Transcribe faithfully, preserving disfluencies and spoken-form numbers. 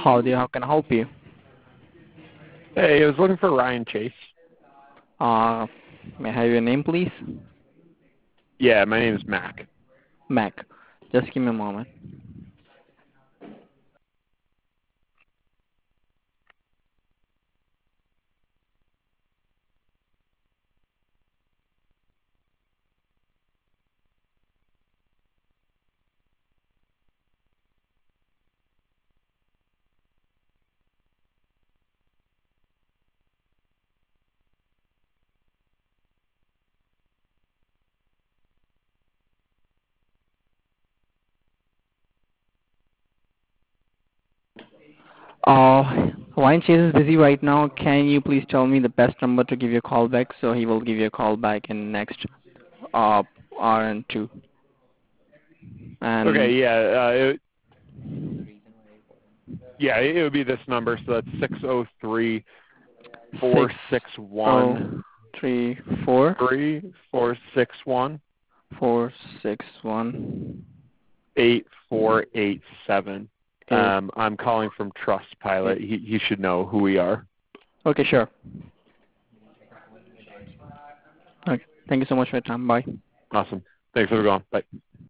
Howdy, how can I help you? Hey, I was looking for Ryan Chase. Uh, may I have your name, please? Yeah, my name is Mac. Mac. Just give me a moment. Uh, Ryan Chase is busy right now. Can you please tell me the best number to give you a call back? So he will give you a call back in next uh, hour and two. And Okay, yeah, uh, it, yeah, it would be this number. So that's six zero three four six six oh one three four three four six one four six one eight four eight seven. eight. Um, I'm calling from Trustpilot. He he should know who we are. Okay, sure. Okay. Thank you so much for your time. Bye. Awesome. Thanks for going. Bye.